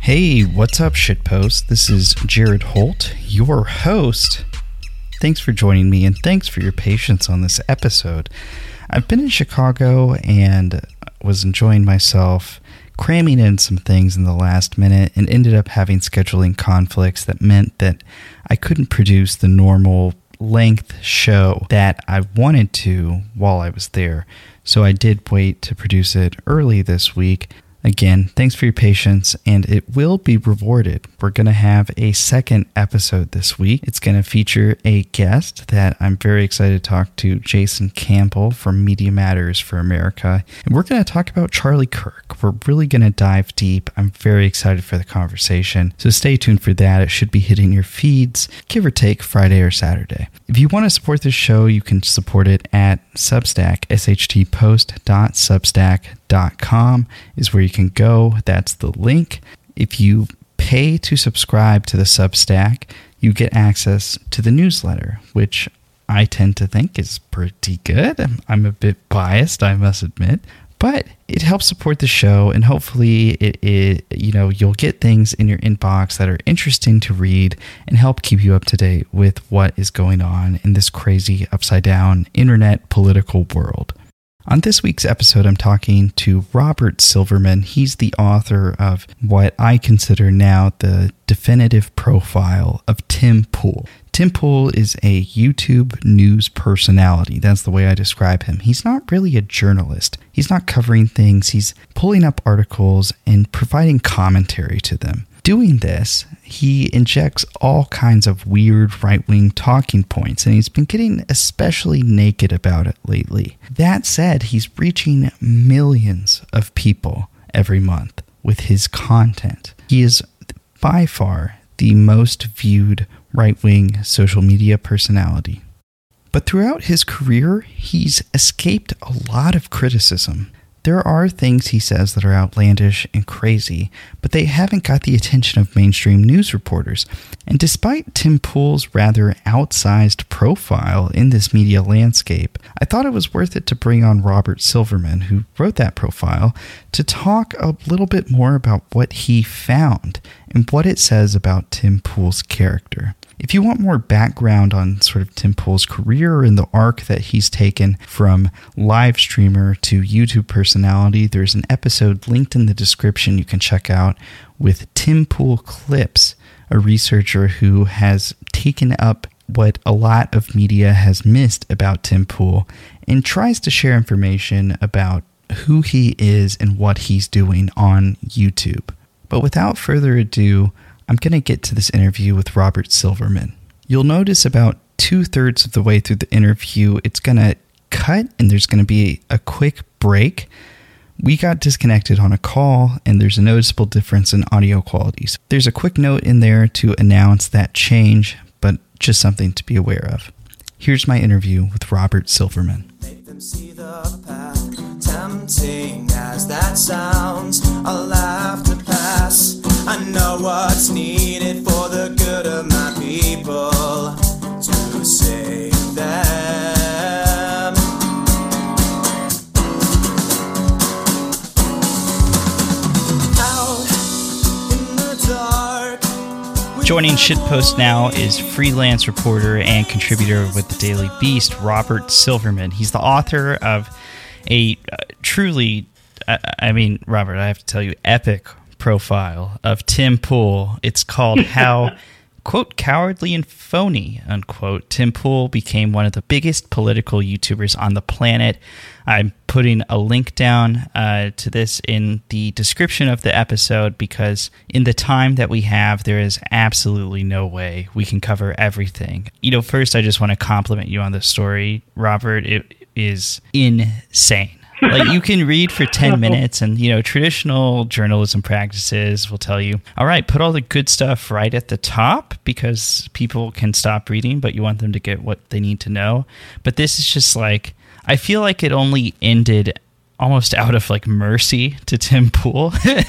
Hey, what's up, shitpost? This is Jared Holt, your host. Thanks for joining me, and thanks for your patience on this episode. I've been in Chicago and was enjoying myself, cramming in some things in the last minute, and ended up having scheduling conflicts that meant that I couldn't produce the normal length show that I wanted to while I was there. So I did wait to produce it early this week. Again, thanks for your patience, and it will be rewarded. We're going to have a second episode this week. It's going to feature a guest that I'm very excited to talk to, Jason Campbell from Media Matters for America. And we're going to talk about Charlie Kirk. We're really going to dive deep. I'm very excited for the conversation. So stay tuned for that. It should be hitting your feeds, give or take Friday or Saturday. If you want to support this show, you can support it at Substack. shtpost.substack.com is where you can go. That's the link. If you pay to subscribe to the Substack, you get access to the newsletter, which I tend to think is pretty good. I'm a bit biased, I must admit, but it helps support the show, and hopefully you'll get things in your inbox that are interesting to read and help keep you up to date with what is going on in this crazy upside down internet political world. On this week's episode, I'm talking to Robert Silverman. He's the author of what I consider now the definitive profile of Tim Pool. Tim Pool is a YouTube news personality. That's the way I describe him. He's not really a journalist. He's not covering things. He's pulling up articles and providing commentary to them. Doing this, he injects all kinds of weird right-wing talking points, and he's been getting especially naked about it lately. That said, he's reaching millions of people every month with his content. He is by far the most viewed right-wing social media personality. But throughout his career, he's escaped a lot of criticism. There are things he says that are outlandish and crazy, but they haven't got the attention of mainstream news reporters. And despite Tim Pool's rather outsized profile in this media landscape, I thought it was worth it to bring on Robert Silverman, who wrote that profile, to talk a little bit more about what he found and what it says about Tim Pool's character. If you want more background on sort of Tim Pool's career and the arc that he's taken from live streamer to YouTube personality, there's an episode linked in the description you can check out with Tim Pool Clips, a researcher who has taken up what a lot of media has missed about Tim Pool and tries to share information about who he is and what he's doing on YouTube. But without further ado, I'm going to get to this interview with Robert Silverman. You'll notice about 2/3 of the way through the interview, it's going to cut and there's going to be a quick break. We got disconnected on a call and there's a noticeable difference in audio quality. So there's a quick note in there to announce that change, but just something to be aware of. Here's my interview with Robert Silverman. Make them see the path, tempting as that sounds. I'll have to pass. I know what's needed for the good of my people to save them. Out in the dark. Joining Shitpost now is freelance reporter and contributor with the Daily Beast, Robert Silverman. He's the author of a truly, Robert, I have to tell you, epic profile of Tim Pool. It's called How, quote, cowardly and phony, unquote, Tim Pool became one of the biggest political YouTubers on the planet. I'm putting a link down to this in the description of the episode because in the time that we have, there is absolutely no way we can cover everything. First, I just want to compliment you on the story, Robert. It is insane. Like, you can read for 10 minutes and, traditional journalism practices will tell you, all right, put all the good stuff right at the top because people can stop reading, but you want them to get what they need to know. But this is just like, I feel like it only ended almost out of like mercy to Tim Pool. There's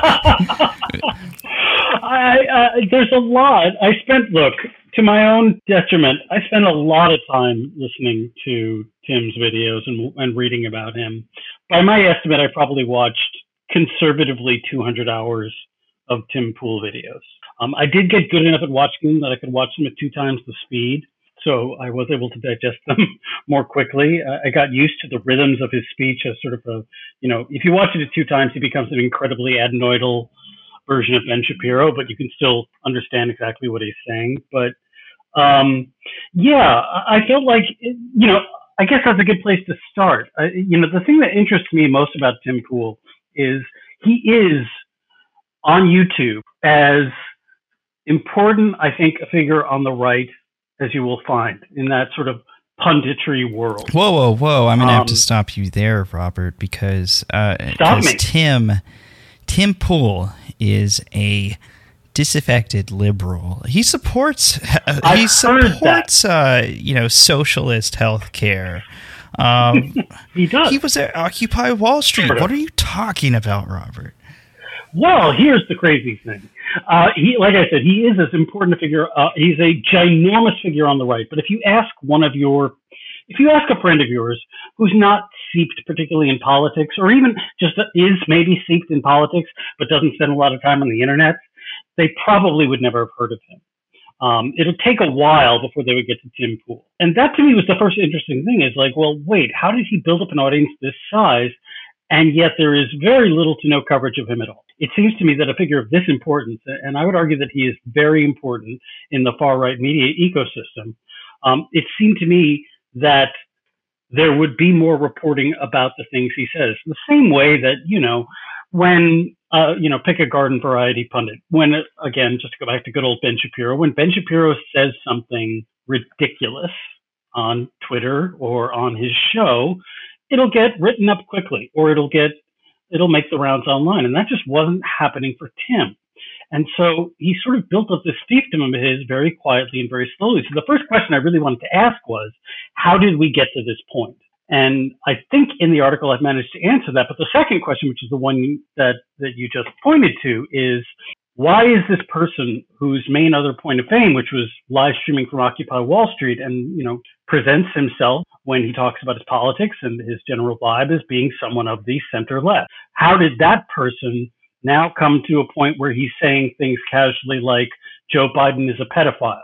a lot. Look, to my own detriment, I spent a lot of time listening to Tim's videos and reading about him. By my estimate, I probably watched conservatively 200 hours of Tim Pool videos. I did get good enough at watching them that I could watch them at 2 times the speed, so I was able to digest them more quickly. I got used to the rhythms of his speech as sort of a, if you watch it at 2 times, he becomes an incredibly adenoidal version of Ben Shapiro, but you can still understand exactly what he's saying. But yeah, I felt like, I guess that's a good place to start. The thing that interests me most about Tim Pool is he is on YouTube as important, I think, a figure on the right as you will find in that sort of punditry world. Whoa. I'm going to have to stop you there, Robert, because Tim Pool is a disaffected liberal. He supports socialist health care. He does. He was at Occupy Wall Street. What are you talking about, Robert? Well, here's the crazy thing. Like I said, he is as important a figure. He's a ginormous figure on the right. But if you ask a friend of yours who's not steeped particularly in politics, or even just is maybe steeped in politics but doesn't spend a lot of time on the internet, they probably would never have heard of him. It'll take a while before they would get to Tim Pool. And that to me was the first interesting thing, is like, well, wait, how did he build up an audience this size? And yet there is very little to no coverage of him at all. It seems to me that a figure of this importance, and I would argue that he is very important in the far-right media ecosystem, it seemed to me that there would be more reporting about the things he says. The same way that, when, pick a garden variety pundit. When, again, just to go back to good old Ben Shapiro, when Ben Shapiro says something ridiculous on Twitter or on his show, it'll get written up quickly, or it'll make the rounds online. And that just wasn't happening for Tim. And so he sort of built up this fiefdom of his very quietly and very slowly. So the first question I really wanted to ask was, how did we get to this point? And I think in the article I've managed to answer that. But the second question, which is the one that you just pointed to, is why is this person whose main other point of fame, which was live streaming from Occupy Wall Street, and presents himself when he talks about his politics and his general vibe as being someone of the center left, how did that person now come to a point where he's saying things casually like Joe Biden is a pedophile,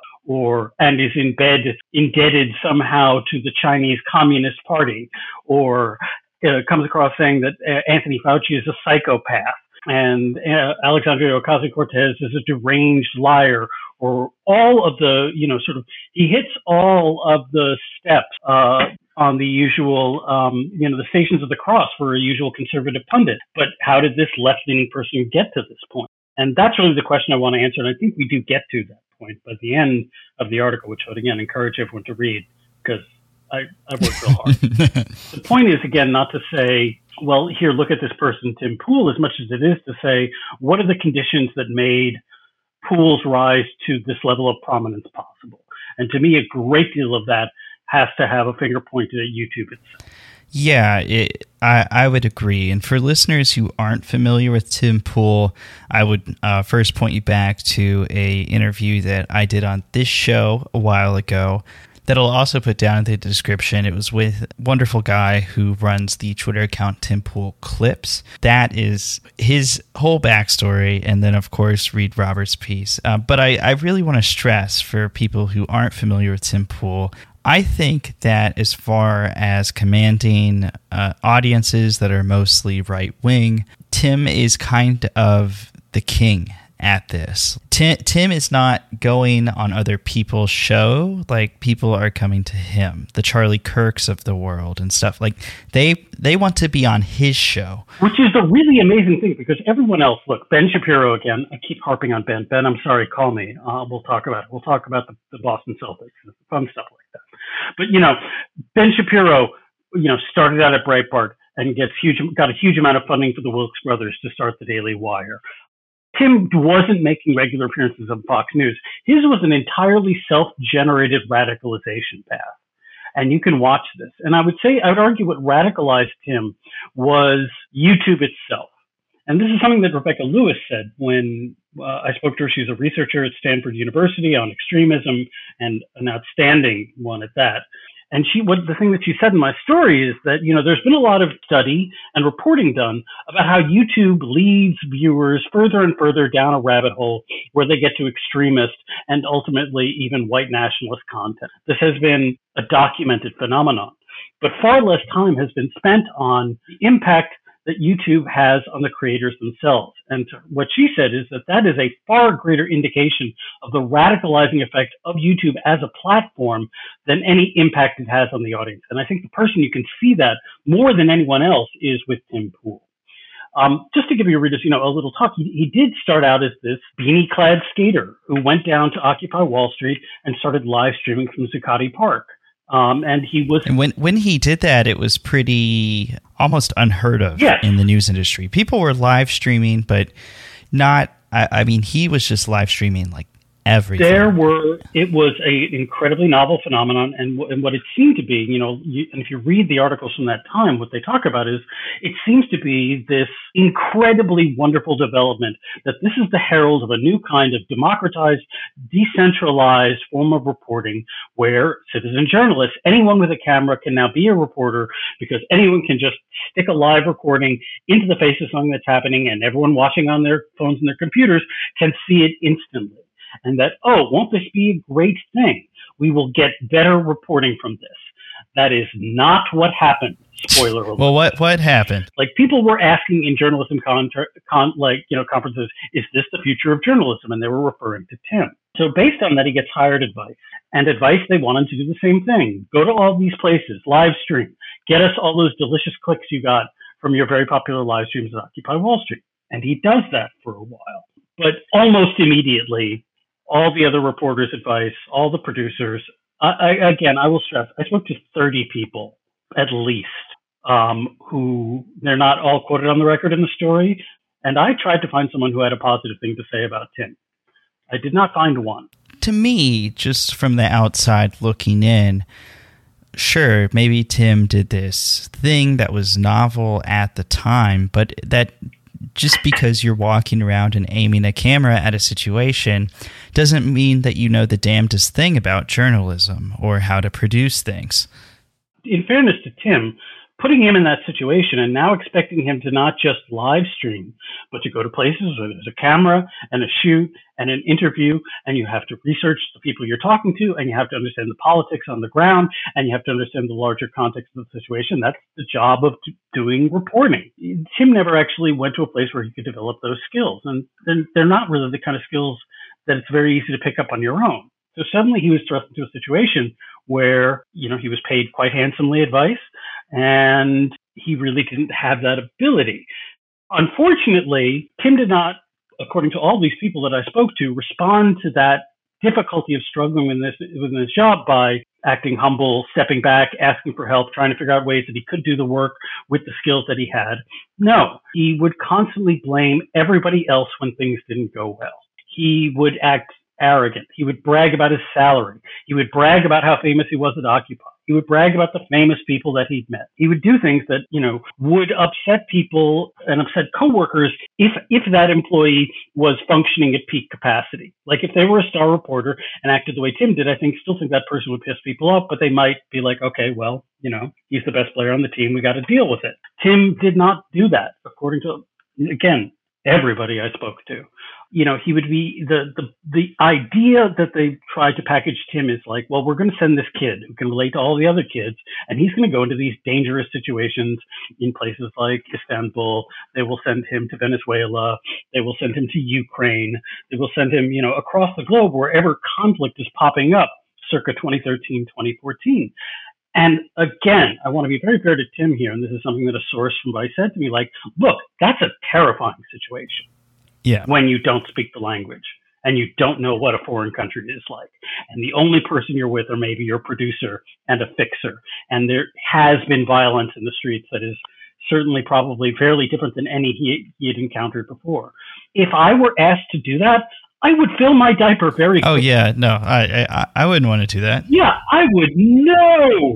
and is indebted somehow to the Chinese Communist Party, or comes across saying that Anthony Fauci is a psychopath, and Alexandria Ocasio-Cortez is a deranged liar, or all of the, he hits all of the steps on the usual, the stations of the cross for a usual conservative pundit. But how did this left-leaning person get to this point? And that's really the question I want to answer. And I think we do get to that point by the end of the article, which I would, again, encourage everyone to read, because I worked real hard. The point is, again, not to say, well, here, look at this person, Tim Pool, as much as it is to say, what are the conditions that made Pool's rise to this level of prominence possible? And to me, a great deal of that has to have a finger pointed at YouTube itself. Yeah, I would agree. And for listeners who aren't familiar with Tim Pool, I would first point you back to a interview that I did on this show a while ago that I'll also put down in the description. It was with a wonderful guy who runs the Twitter account Tim Pool Clips. That is his whole backstory, and then, of course, read Robert's piece. But I really want to stress for people who aren't familiar with Tim Pool, I think that as far as commanding audiences that are mostly right-wing, Tim is kind of the king at this. Tim is not going on other people's show. Like, people are coming to him, the Charlie Kirks of the world and stuff. Like, they want to be on his show. Which is the really amazing thing, because everyone else, look, Ben Shapiro again, I keep harping on Ben. Ben, I'm sorry, call me. We'll talk about it. We'll talk about the Boston Celtics and fun stuff like that. But, Ben Shapiro, started out at Breitbart and got a huge amount of funding for the Wilkes brothers to start the Daily Wire. Tim wasn't making regular appearances on Fox News. His was an entirely self-generated radicalization path. And you can watch this. And I would argue what radicalized him was YouTube itself. And this is something that Rebecca Lewis said when I spoke to her. She's a researcher at Stanford University on extremism, and an outstanding one at that. And the thing that she said in my story is that, there's been a lot of study and reporting done about how YouTube leads viewers further and further down a rabbit hole where they get to extremist and ultimately even white nationalist content. This has been a documented phenomenon, but far less time has been spent on the impact that YouTube has on the creators themselves. And what she said is that is a far greater indication of the radicalizing effect of YouTube as a platform than any impact it has on the audience. And I think the person you can see that more than anyone else is with Tim Pool. Just to give your readers, a little talk, he did start out as this beanie-clad skater who went down to Occupy Wall Street and started live streaming from Zuccotti Park. And he was. And when he did that, it was pretty almost unheard of in the news industry. People were live streaming, but not. I mean, he was just live streaming like everything. It was an incredibly novel phenomenon, and what it seemed to be, and if you read the articles from that time, what they talk about is it seems to be this incredibly wonderful development that this is the herald of a new kind of democratized, decentralized form of reporting where citizen journalists, anyone with a camera can now be a reporter because anyone can just stick a live recording into the face of something that's happening and everyone watching on their phones and their computers can see it instantly. And that, won't this be a great thing? We will get better reporting from this. That is not what happened. Spoiler alert. Well, what happened? Like, people were asking in journalism conferences, is this the future of journalism? And they were referring to Tim. So based on that, he gets hired advice. And advice, they want him to do the same thing. Go to all these places, live stream. Get us all those delicious clicks you got from your very popular live streams at Occupy Wall Street. And he does that for a while. But almost immediately, all the other reporters' advice, all the producers, I will stress, I spoke to 30 people at least, who they're not all quoted on the record in the story. And I tried to find someone who had a positive thing to say about Tim. I did not find one. To me, just from the outside looking in, sure, maybe Tim did this thing that was novel at the time, but that just because you're walking around and aiming a camera at a situation doesn't mean that you know the damnedest thing about journalism or how to produce things. In fairness to Tim, putting him in that situation and now expecting him to not just live stream, but to go to places where there's a camera and a shoot and an interview, and you have to research the people you're talking to, and you have to understand the politics on the ground, and you have to understand the larger context of the situation. That's the job of doing reporting. Tim never actually went to a place where he could develop those skills, and they're not really the kind of skills that it's very easy to pick up on your own. So suddenly he was thrust into a situation where, he was paid quite handsomely advice, and he really didn't have that ability. Unfortunately, Tim did not, according to all these people that I spoke to, respond to that difficulty of struggling within this job by acting humble, stepping back, asking for help, trying to figure out ways that he could do the work with the skills that he had. No, he would constantly blame everybody else when things didn't go well. He would act arrogant. He would brag about his salary. He would brag about how famous he was at Occupy. He would brag about the famous people that he'd met. He would do things that, would upset people and upset coworkers if that employee was functioning at peak capacity. Like if they were a star reporter and acted the way Tim did, I still think that person would piss people off, but they might be like, okay, well, he's the best player on the team. We got to deal with it. Tim did not do that, according to, again, everybody I spoke to. He would be the idea that they tried to package Tim is like, well, we're going to send this kid who can relate to all the other kids, and he's going to go into these dangerous situations in places like Istanbul. They will send him to Venezuela. They will send him to Ukraine. They will send him, across the globe wherever conflict is popping up, circa 2013, 2014. And again, I want to be very fair to Tim here, and this is something that a source from Vice said to me, like, look, that's a terrifying situation. Yeah. When you don't speak the language and you don't know what a foreign country is like. And the only person you're with are maybe your producer and a fixer. And there has been violence in the streets that is certainly probably fairly different than any he had encountered before. If I were asked to do that, I would fill my diaper very quickly. Oh, yeah. No, I wouldn't want to do that. Yeah, I would. No.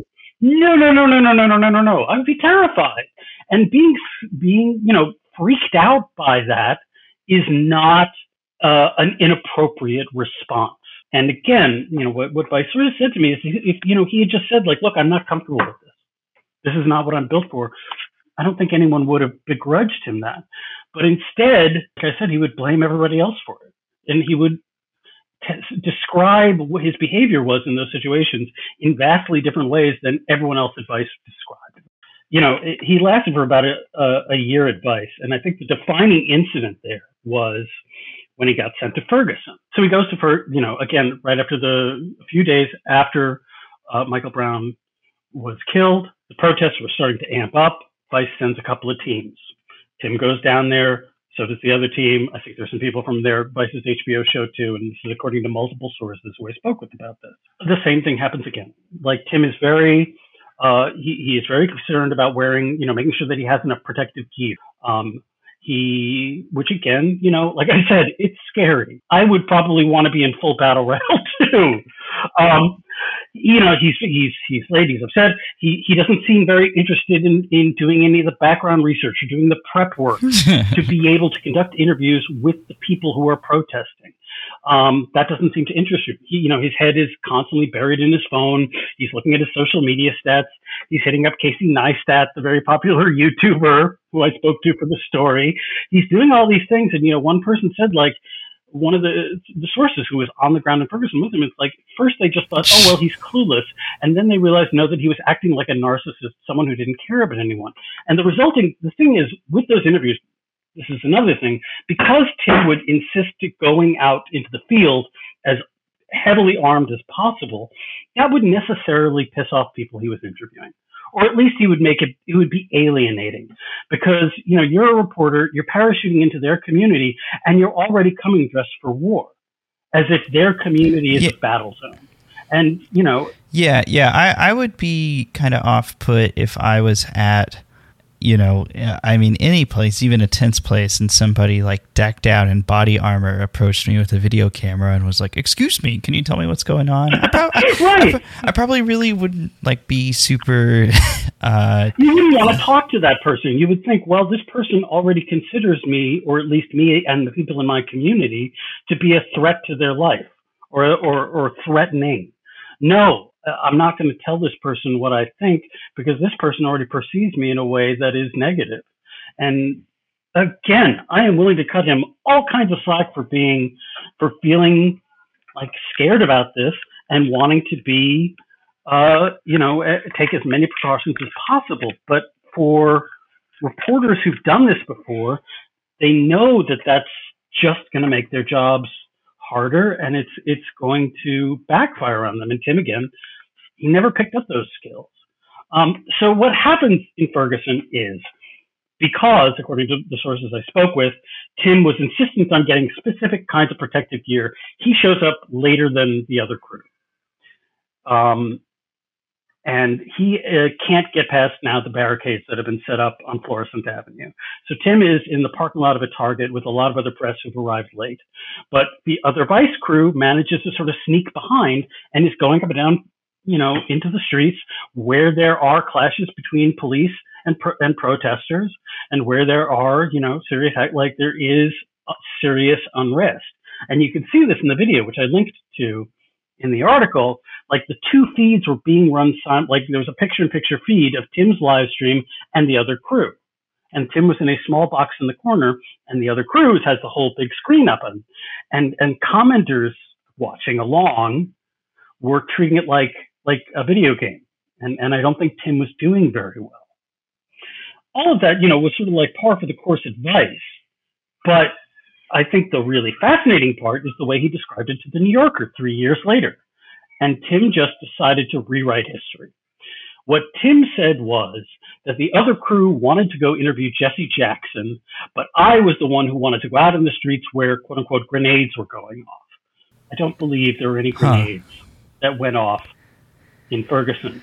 I would be terrified. And being freaked out by that is not an inappropriate response. And again, what Vice sort of said to me is, if he had just said, like, look, I'm not comfortable with this. This is not what I'm built for. I don't think anyone would have begrudged him that. But instead, like I said, he would blame everybody else for it. And he would describe what his behavior was in those situations in vastly different ways than everyone else at Vice described. He lasted for about a year at Vice. And I think the defining incident there was when he got sent to Ferguson. So he goes to, again, right after a few days after Michael Brown was killed, the protests were starting to amp up. Vice sends a couple of teams. Tim goes down there. So does the other team. I think there's some people from their Vice's HBO show too, and this is according to multiple sources who I spoke with about this. The same thing happens again. Like, Tim is very, he is very concerned about wearing, making sure that he has enough protective gear. Which again, like I said, it's scary. I would probably want to be in full battle royale too. He's late, he's upset. He doesn't seem very interested in doing any of the background research or doing the prep work to be able to conduct interviews with the people who are protesting. That doesn't seem to interest him. His head is constantly buried in his phone. He's looking at his social media stats. He's hitting up Casey Neistat, the very popular YouTuber who I spoke to for the story. He's doing all these things. And, one person said, like, one of the sources who was on the ground in Ferguson with him, it's like, first they just thought, oh, well, he's clueless. And then they realized, no, that he was acting like a narcissist, someone who didn't care about anyone. And the thing is, with those interviews, this is another thing, because Tim would insist to going out into the field as heavily armed as possible, that would necessarily piss off people he was interviewing. Or at least it would be alienating, because, you're a reporter, you're parachuting into their community, and you're already coming dressed for war, as if their community is a battle zone. And, I would be kind of off-put if I was at, any place, even a tense place, and somebody like decked out in body armor approached me with a video camera and was like, "Excuse me, can you tell me what's going on?" I probably really wouldn't be super. You wouldn't want to talk to that person. You would think, well, this person already considers me, or at least me and the people in my community, to be a threat to their life or threatening. No. I'm not going to tell this person what I think, because this person already perceives me in a way that is negative. And again, I am willing to cut him all kinds of slack for feeling like scared about this and wanting to be, take as many precautions as possible. But for reporters who've done this before, they know that that's just going to make their jobs harder, and it's going to backfire on them. And Tim, again, he never picked up those skills. So what happens in Ferguson is, because, according to the sources I spoke with, Tim was insistent on getting specific kinds of protective gear, he shows up later than the other crew. And he can't get past now the barricades that have been set up on Florissant Avenue. So Tim is in the parking lot of a Target with a lot of other press who've arrived late. But the other Vice crew manages to sort of sneak behind and is going up and down, into the streets where there are clashes between police and protesters, and where there are, there is serious unrest. And you can see this in the video, which I linked to in the article. Like, the two feeds were being run there was a picture-in-picture feed of Tim's live stream and the other crew. And Tim was in a small box in the corner, and the other crew has the whole big screen up. And commenters watching along were treating it like a video game. And I don't think Tim was doing very well. All of that, was sort of like par for the course advice. But I think the really fascinating part is the way he described it to the New Yorker 3 years later. And Tim just decided to rewrite history. What Tim said was that the other crew wanted to go interview Jesse Jackson, but I was the one who wanted to go out in the streets where, quote unquote, grenades were going off. I don't believe there were any grenades that went off in Ferguson.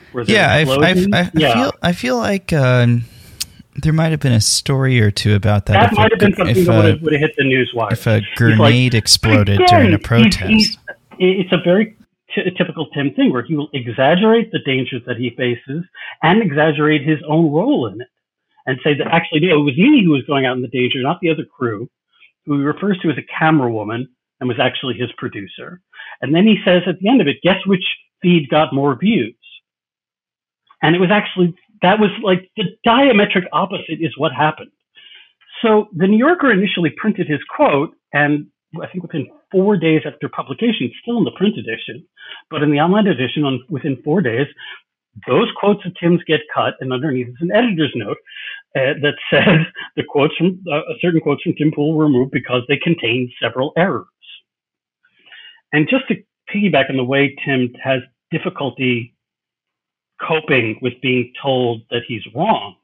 I feel like there might have been a story or two about that. That might have been something that would have hit the news wire. If a grenade exploded during a protest. It's a very typical Tim thing, where he will exaggerate the dangers that he faces and exaggerate his own role in it, and say that actually, no, it was me who was going out in the danger, not the other crew, who he refers to as a camera woman. and was actually his producer. And then he says at the end of it, guess which feed got more views? And it was actually, that was like the diametric opposite is what happened. So the New Yorker initially printed his quote, and I think within 4 days after publication, still in the print edition, but in the online edition, within 4 days, those quotes of Tim's get cut, and underneath is an editor's note that says the quotes from certain quotes from Tim Pool were removed because they contained several errors. And just to piggyback on the way Tim has difficulty coping with being told that he's wrong,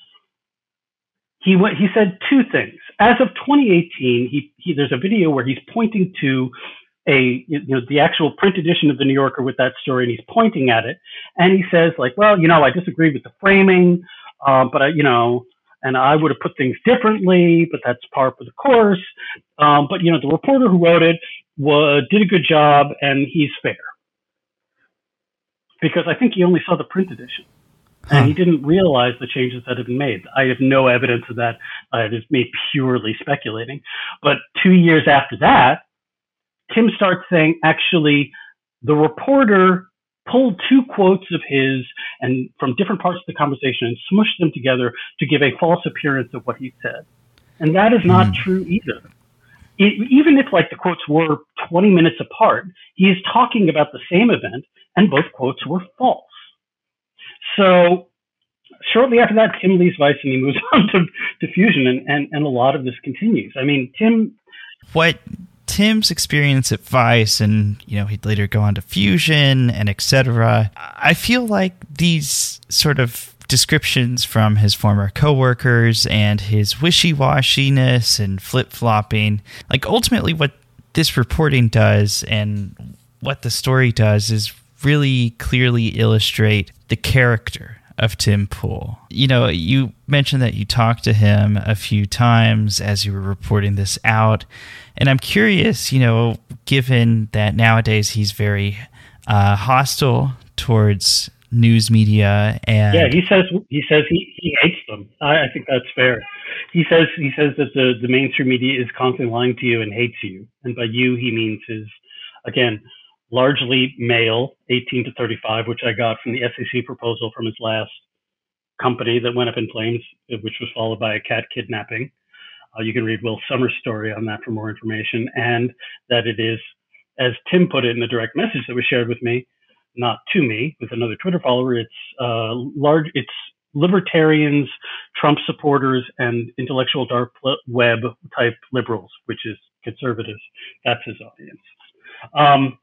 he said two things. As of 2018, there's a video where he's pointing to the actual print edition of the New Yorker with that story, and he's pointing at it, and he says like, well, I disagreed with the framing, but and I would have put things differently, but that's par for the course. But the reporter who wrote it did a good job, and he's fair. Because I think he only saw the print edition. And he didn't realize the changes that had been made. I have no evidence of that. It is me purely speculating. But 2 years after that, Tim starts saying, actually, the reporter pulled two quotes of his and from different parts of the conversation and smushed them together to give a false appearance of what he said. And that is not true either. Even if the quotes were 20 minutes apart, he is talking about the same event, and both quotes were false. So shortly after that, Tim leaves Vice and he moves on to Fusion, and a lot of this continues. I mean, Tim's experience at Vice, and he'd later go on to Fusion and etc. I feel like these sort of descriptions from his former coworkers and his wishy-washiness and flip-flopping, ultimately what this reporting does and what the story does is really clearly illustrate the character of Tim Pool. You mentioned that you talked to him a few times as you were reporting this out, and I'm curious, given that nowadays he's very hostile towards news media, and he says he hates them. I think that's fair. He says that the mainstream media is constantly lying to you and hates you, and by you he means his, again, largely male, 18 to 35, which I got from the SEC proposal from his last company that went up in flames, which was followed by a cat kidnapping. You can read Will Summers' story on that for more information. And that it is, as Tim put it in the direct message that was shared with me, not to me, with another Twitter follower, it's libertarians, Trump supporters, and intellectual dark web type liberals, which is conservatives. That's his audience.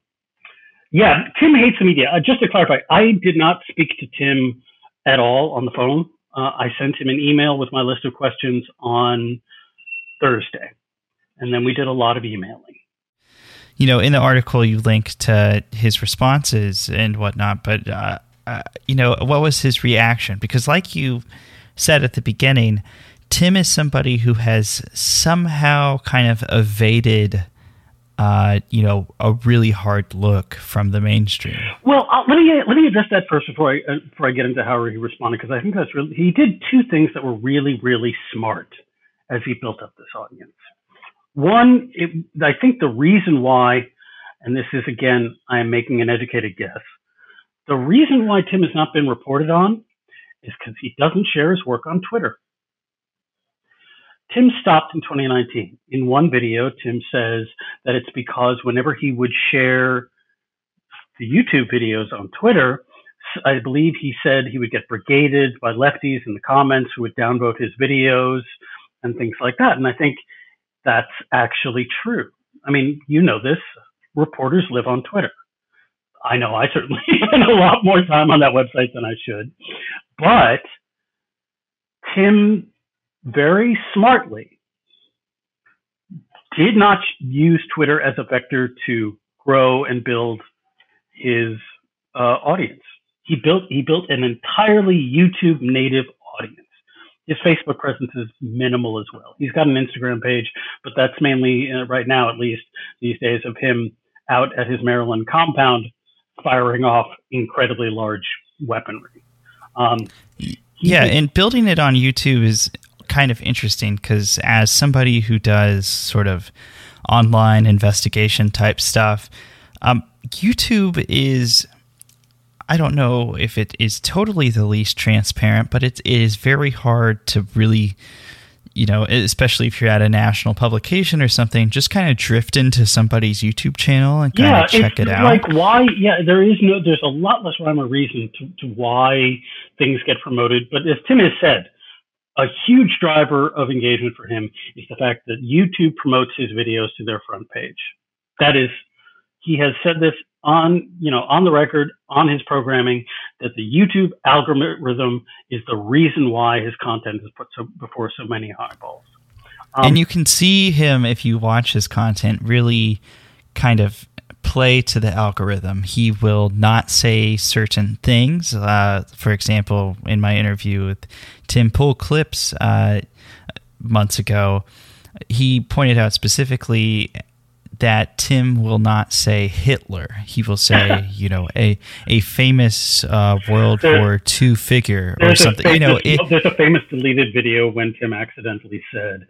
Tim hates the media. Just to clarify, I did not speak to Tim at all on the phone. I sent him an email with my list of questions on Thursday, and then we did a lot of emailing. In the article you link to his responses and whatnot, but what was his reaction? Because like you said at the beginning, Tim is somebody who has somehow kind of evaded a really hard look from the mainstream. Well, let me address that first before I get into how he responded, because I think that's really, he did two things that were really, really smart as he built up this audience. One, I think the reason why, and this is again, I am making an educated guess, the reason why Tim has not been reported on is because he doesn't share his work on Twitter. Tim stopped in 2019. In one video, Tim says that it's because whenever he would share the YouTube videos on Twitter, I believe he said he would get brigaded by lefties in the comments who would downvote his videos and things like that. And I think that's actually true. I mean, this. Reporters live on Twitter. I know I certainly spend a lot more time on that website than I should. But Tim very smartly did not use Twitter as a vector to grow and build his audience. He built an entirely YouTube native audience. His Facebook presence is minimal as well. He's got an Instagram page, but that's mainly, right now at least, these days, of him out at his Maryland compound firing off incredibly large weaponry. And building it on YouTube is kind of interesting because as somebody who does sort of online investigation type stuff. YouTube is, I don't know if it is totally the least transparent, but it is very hard to really, especially if you're at a national publication or something, just kind of drift into somebody's YouTube channel and kind of check it out. Like why? Yeah, there's a lot less rhyme or reason to why things get promoted. But as Tim has said, a huge driver of engagement for him is the fact that YouTube promotes his videos to their front page. That is, he has said this on the record, on his programming, that the YouTube algorithm is the reason why his content is put before so many eyeballs. And you can see him, if you watch his content, really kind of play to the algorithm. He will not say certain things. For example, in my interview with Tim Pool Clips months ago, he pointed out specifically that Tim will not say Hitler. He will say, a famous World War II figure or something. There's a famous deleted video when Tim accidentally said,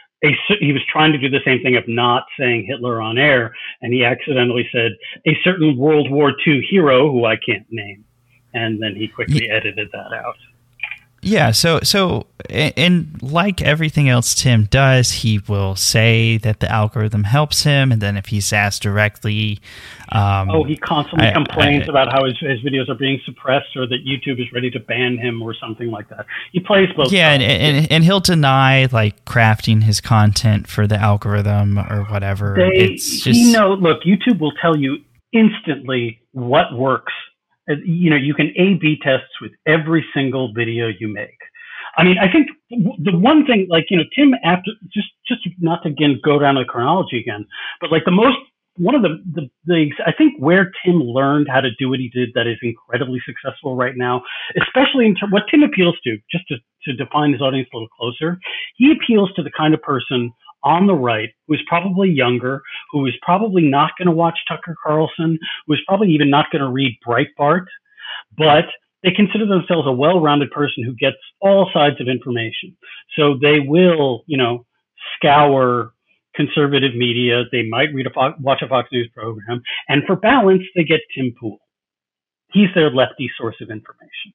he was trying to do the same thing of not saying Hitler on air, and he accidentally said a certain World War II hero who I can't name. And then he quickly edited that out. Yeah, so and like everything else Tim does, he will say that the algorithm helps him, and then if he's asked directly... he constantly complains about how his videos are being suppressed or that YouTube is ready to ban him or something like that. He plays both. Yeah, and he'll deny like crafting his content for the algorithm or whatever. It's just... look, YouTube will tell you instantly what works. You can A/B tests with every single video you make. I mean, I think the one thing, Tim, after just not to again go down the chronology again, but like one of the I think where Tim learned how to do what he did that is incredibly successful right now, especially in what Tim appeals to, just to define his audience a little closer, he appeals to the kind of person on the right, who is probably younger, who is probably not going to watch Tucker Carlson, who is probably even not going to read Breitbart, but they consider themselves a well-rounded person who gets all sides of information. So they will, scour conservative media. They might watch a Fox News program. And for balance, they get Tim Pool. He's their lefty source of information.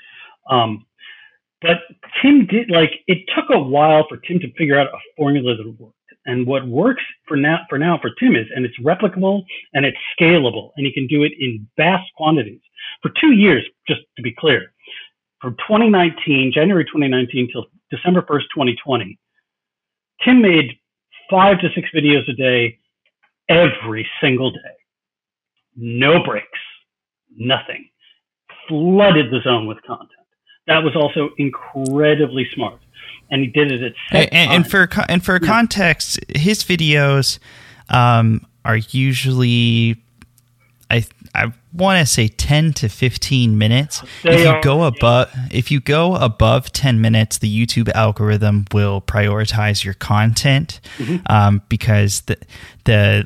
But Tim did, it took a while for Tim to figure out a formula that worked. And what works for Tim is, and it's replicable and it's scalable, and he can do it in vast quantities. For 2 years, just to be clear, from January 2019 till December 1st, 2020, Tim made 5 to 6 videos a day, every single day. No breaks, nothing. Flooded the zone with content. That was also incredibly smart, and he did it at set time. And for context, his videos are usually, I want to say 10 to 15 minutes. If you go above 10 minutes, the YouTube algorithm will prioritize your content, because the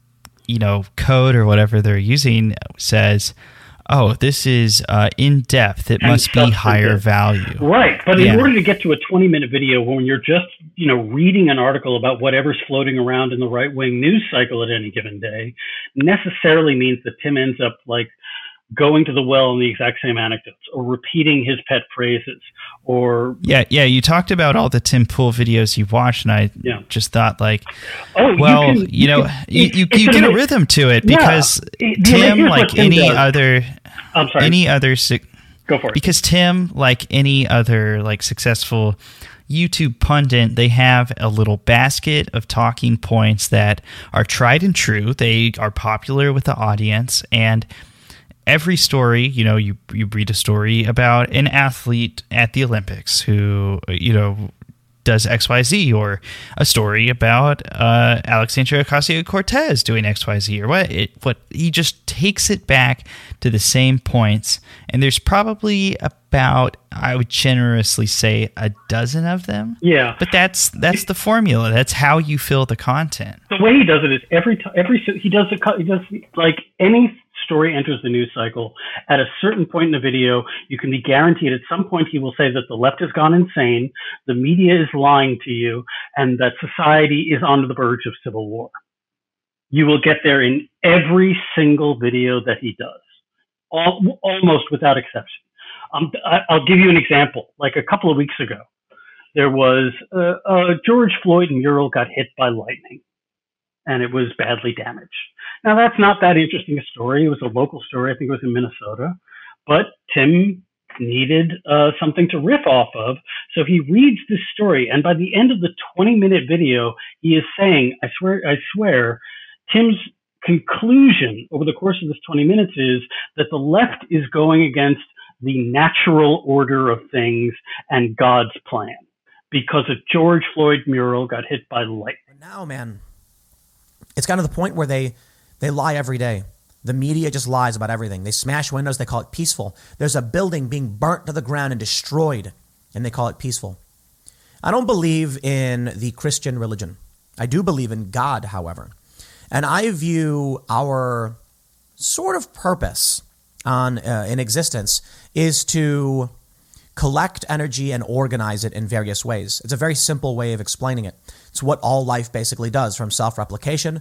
code or whatever they're using says, oh, this is in-depth. It must be higher value. Right. But in order to get to a 20-minute video when you're just, reading an article about whatever's floating around in the right-wing news cycle at any given day, necessarily means that Tim ends up going to the well in the exact same anecdotes or repeating his pet phrases or... Yeah, you talked about all the Tim Pool videos you watched, and I just thought you get a rhythm to it because Tim, like any other... I'm sorry. Go for it. Because Tim, like any other successful YouTube pundit, they have a little basket of talking points that are tried and true. They are popular with the audience, and every story, you read a story about an athlete at the Olympics who, does XYZ, or a story about Alexandria Ocasio-Cortez doing XYZ, or what he just takes it back to the same points. And there's probably about, I would generously say, a dozen of them. Yeah. But that's the formula. That's how you fill the content. The way he does it is he does any story enters the news cycle, at a certain point in the video, you can be guaranteed at some point he will say that the left has gone insane, the media is lying to you, and that society is on the verge of civil war. You will get there in every single video that he does, almost without exception. I'll give you an example. Like a couple of weeks ago, there was a George Floyd mural got hit by lightning, and it was badly damaged. Now, that's not that interesting a story. It was a local story. I think it was in Minnesota. But Tim needed something to riff off of. So he reads this story. And by the end of the 20-minute video, he is saying, I swear, Tim's conclusion over the course of this 20 minutes is that the left is going against the natural order of things and God's plan because a George Floyd mural got hit by lightning. Now, man, it's gotten to the point where they lie every day. The media just lies about everything. They smash windows. They call it peaceful. There's a building being burnt to the ground and destroyed, and they call it peaceful. I don't believe in the Christian religion. I do believe in God, however. And I view our sort of purpose in existence is to collect energy and organize it in various ways. It's a very simple way of explaining it. It's what all life basically does, from self-replication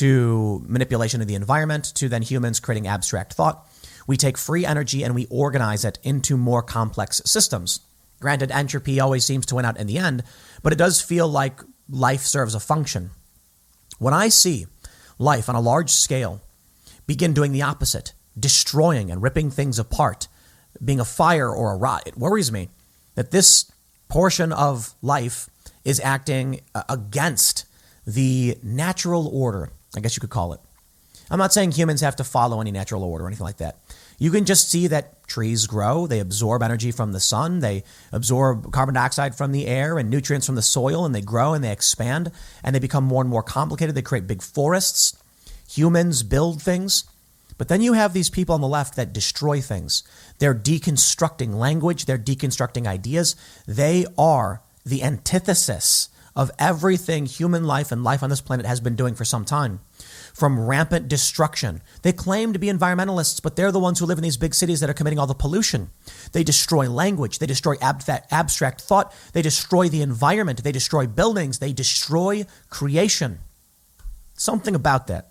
to manipulation of the environment to then humans creating abstract thought. We take free energy and we organize it into more complex systems. Granted, entropy always seems to win out in the end, but it does feel like life serves a function. When I see life on a large scale begin doing the opposite, destroying and ripping things apart, being a fire or a rot, it worries me that this portion of life is acting against the natural order, I guess you could call it. I'm not saying humans have to follow any natural order or anything like that. You can just see that trees grow, they absorb energy from the sun, they absorb carbon dioxide from the air and nutrients from the soil, and they grow and they expand and they become more and more complicated. They create big forests. Humans build things. But then you have these people on the left that destroy things. They're deconstructing language. They're deconstructing ideas. They are the antithesis of everything human life and life on this planet has been doing for some time. From rampant destruction. They claim to be environmentalists, but they're the ones who live in these big cities that are committing all the pollution. They destroy language. They destroy abstract thought. They destroy the environment. They destroy buildings. They destroy creation. Something about that.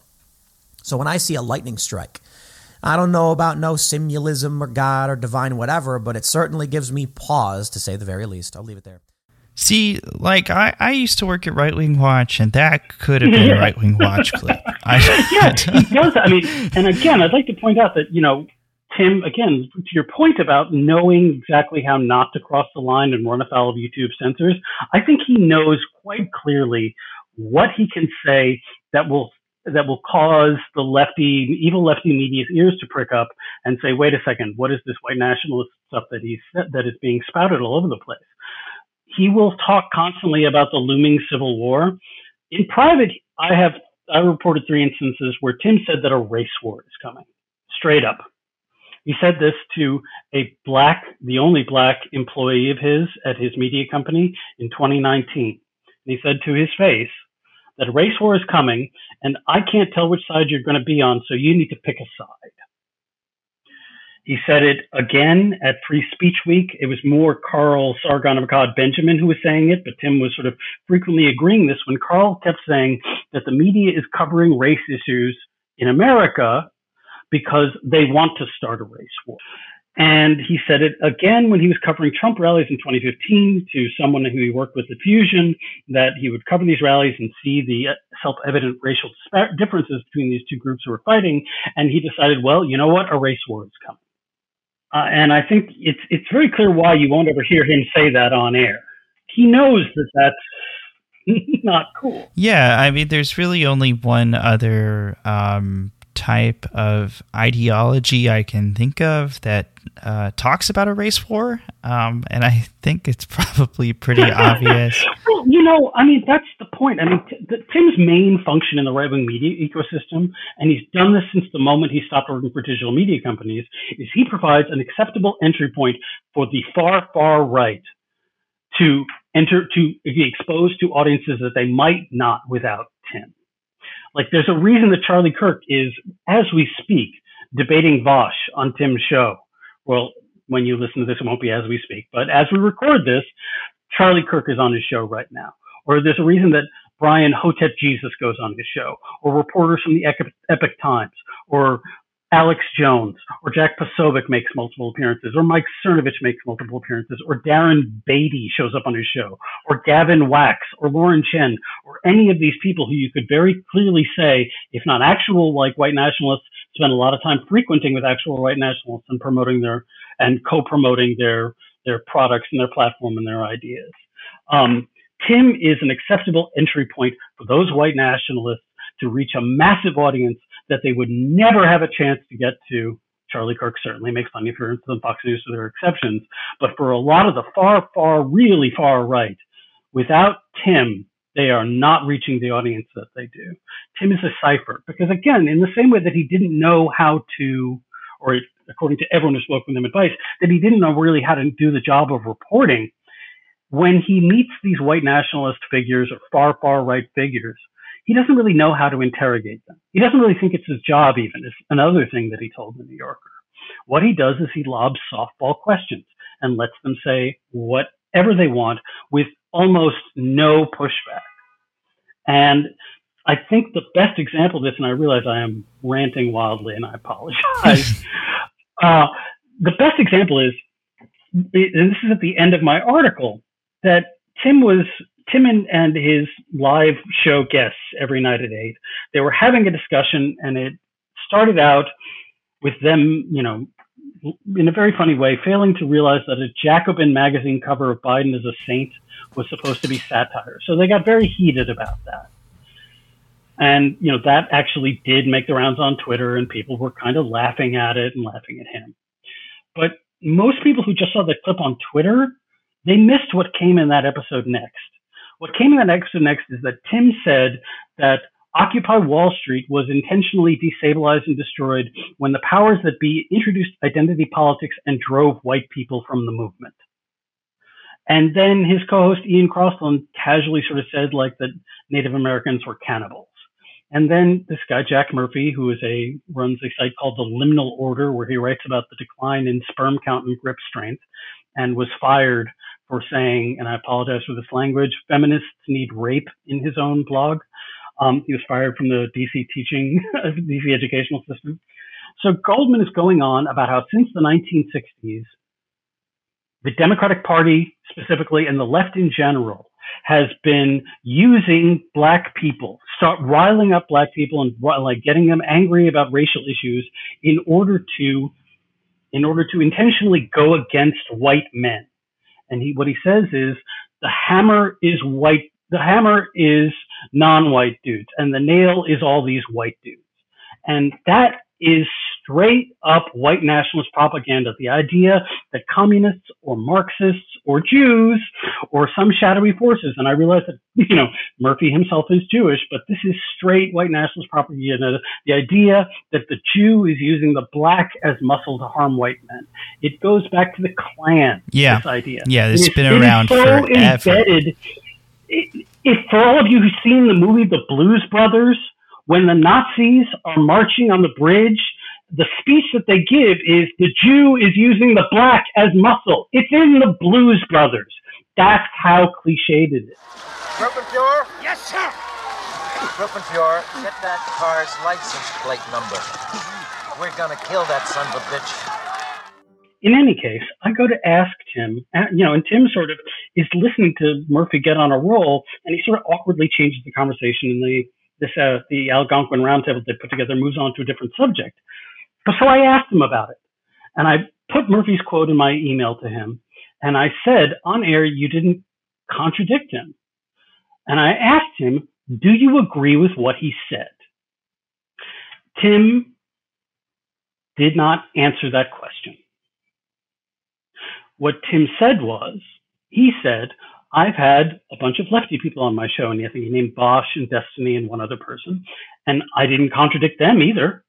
So when I see a lightning strike, I don't know about no simulism or God or divine whatever, but it certainly gives me pause, to say the very least. I'll leave it there. See, like, I used to work at Right Wing Watch, and that could have been a Right Wing Watch clip. Yeah, he does. I mean, and again, I'd like to point out that, Tim, again, to your point about knowing exactly how not to cross the line and run afoul of YouTube censors, I think he knows quite clearly what he can say that will cause the evil lefty media's ears to prick up and say, wait a second, what is this white nationalist stuff that is being spouted all over the place? He will talk constantly about the looming civil war. In private, I reported 3 instances where Tim said that a race war is coming, straight up. He said this to the only black employee of his at his media company in 2019. And he said to his face that a race war is coming, and I can't tell which side you're going to be on, so you need to pick a side. He said it again at Free Speech Week. It was more Carl Sargon of Akkad Benjamin who was saying it, but Tim was sort of frequently agreeing this when Carl kept saying that the media is covering race issues in America because they want to start a race war. And he said it again when he was covering Trump rallies in 2015 to someone who he worked with at Fusion, that he would cover these rallies and see the self-evident racial differences between these two groups who were fighting. And he decided, well, you know what? A race war is coming. And I think it's very clear why you won't ever hear him say that on air. He knows that that's not cool. Yeah, I mean, there's really only one other type of ideology I can think of that talks about a race war, and I think it's probably pretty obvious. Well, I mean, that's the point. I mean, Tim's main function in the right-wing media ecosystem, and he's done this since the moment he stopped working for digital media companies, is he provides an acceptable entry point for the far, far right to be exposed to audiences that they might not without Tim. Like, there's a reason that Charlie Kirk is, as we speak, debating Vosh on Tim's show. Well, when you listen to this, it won't be as we speak. But as we record this, Charlie Kirk is on his show right now. Or there's a reason that Brian Hotep Jesus goes on his show. Or reporters from the Epic Times. Or Alex Jones. Or Jack Posobiec makes multiple appearances. Or Mike Cernovich makes multiple appearances. Or Darren Beatty shows up on his show. Or Gavin Wax. Or Lauren Chen. Or any of these people who you could very clearly say, if not actual like white nationalists, spend a lot of time frequenting with actual white nationalists and promoting their and co-promoting their products and their platform and their ideas. Tim is an acceptable entry point for those white nationalists to reach a massive audience that they would never have a chance to get to. Charlie Kirk certainly makes plenty of appearances on Fox News, so there are exceptions. But for a lot of the really far right, without Tim, they are not reaching the audience that they do. Tim is a cipher because, again, in the same way that he didn't know how to, or according to everyone who spoke with him advice, that he didn't know really how to do the job of reporting, when he meets these white nationalist figures or far right figures, he doesn't really know how to interrogate them. He doesn't really think it's his job even. It's another thing that he told the New Yorker. What he does is he lobs softball questions and lets them say whatever they want with almost no pushback. And I think the best example of this, and I realize I am ranting wildly and I apologize. The best example is, and this is at the end of my article, that Tim and his live show guests every night at 8, they were having a discussion, and it started out with them, in a very funny way, failing to realize that a Jacobin magazine cover of Biden as a saint was supposed to be satire. So they got very heated about that. And, that actually did make the rounds on Twitter, and people were kind of laughing at it and laughing at him. But most people who just saw the clip on Twitter, they missed what came in that episode next. What came in that episode next is that Tim said that Occupy Wall Street was intentionally destabilized and destroyed when the powers that be introduced identity politics and drove white people from the movement. And then his co-host Ian Crossland casually sort of said that Native Americans were cannibals. And then this guy, Jack Murphy, who runs a site called The Liminal Order, where he writes about the decline in sperm count and grip strength, and was fired for saying, and I apologize for this language, feminists need rape in his own blog. He was fired from the DC DC educational system. So Goldman is going on about how since the 1960s, the Democratic Party specifically and the left in general has been using black people, riling up black people and getting them angry about racial issues in order to intentionally go against white men. And what he says is the hammer is white. The hammer is non-white dudes, and the nail is all these white dudes. And that is straight up white nationalist propaganda. The idea that communists or Marxists or Jews or some shadowy forces, and I realize that, Murphy himself is Jewish, but this is straight white nationalist propaganda. The idea that the Jew is using the black as muscle to harm white men. It goes back to the Klan, this idea. Yeah, it's been around forever. Embedded. If for all of you who've seen the movie The Blues Brothers, when the Nazis are marching on the bridge, the speech that they give is the Jew is using the black as muscle. It's in the Blues Brothers. That's how cliched it is. Rope and Pure? Yes, sir. Rope and Pure, get that car's license plate number. We're gonna kill that son of a bitch. In any case, I go to ask Tim, and Tim sort of is listening to Murphy get on a roll, and he sort of awkwardly changes the conversation, and the Algonquin roundtable they put together moves on to a different subject. But so I asked him about it, and I put Murphy's quote in my email to him, and I said, on air, you didn't contradict him. And I asked him, do you agree with what he said? Tim did not answer that question. What Tim said was, he said, I've had a bunch of lefty people on my show, and I think he named Bosch and Destiny and one other person, and I didn't contradict them either.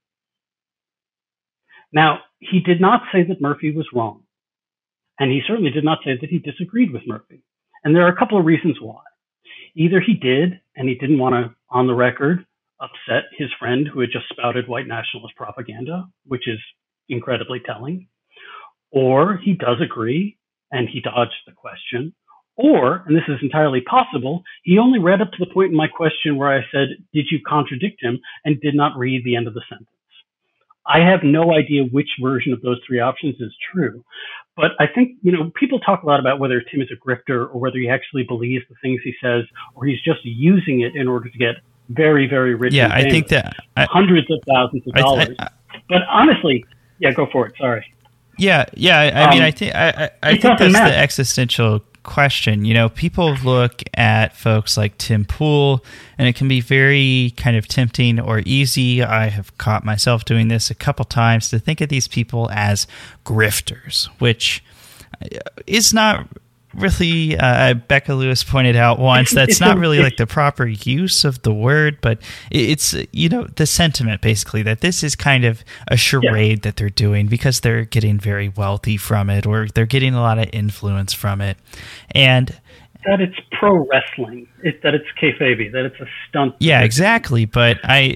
Now, he did not say that Murphy was wrong, and he certainly did not say that he disagreed with Murphy. And there are a couple of reasons why. Either he did, and he didn't want to, on the record, upset his friend who had just spouted white nationalist propaganda, which is incredibly telling, or he does agree and he dodged the question, or, and this is entirely possible, he only read up to the point in my question where I said, did you contradict him, and did not read the end of the sentence. I have no idea which version of those three options is true. But I think, people talk a lot about whether Tim is a grifter or whether he actually believes the things he says, or he's just using it in order to get very, very rich. Yeah, and I famous, think that hundreds of thousands of dollars. But honestly, yeah, go for it. Sorry. Yeah. I mean, I think that's the existential question. People look at folks like Tim Pool, and it can be very kind of tempting or easy. I have caught myself doing this a couple times, to think of these people as grifters, which is not really, Becca Lewis pointed out once, that's not really like the proper use of the word, but it's, the sentiment basically that this is kind of a charade that they're doing because they're getting very wealthy from it, or they're getting a lot of influence from it. And that it's pro wrestling, that it's kayfabe, that it's a stunt. Yeah, exactly. But I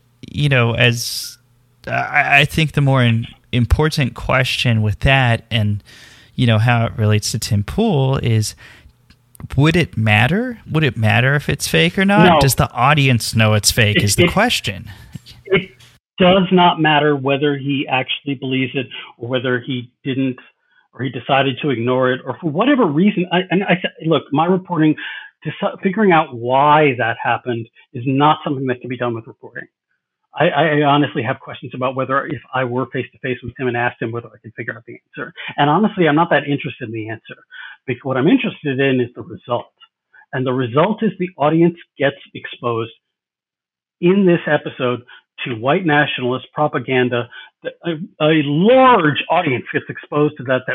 think the more important question with that, and how it relates to Tim Pool, is, would it matter? Would it matter if it's fake or not? No. Does the audience know it's fake is the question. It does not matter whether he actually believes it or whether he didn't, or he decided to ignore it, or for whatever reason. I said, look, my reporting, figuring out why that happened is not something that can be done with reporting. I honestly have questions about whether, if I were face-to-face with him and asked him, whether I could figure out the answer. And honestly, I'm not that interested in the answer, because what I'm interested in is the result. And the result is the audience gets exposed in this episode to white nationalist propaganda. A large audience gets exposed to that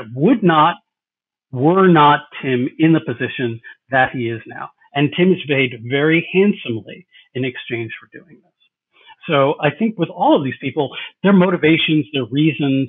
were not Tim in the position that he is now. And Tim is paid very handsomely in exchange for doing this. So I think with all of these people, their motivations, their reasons,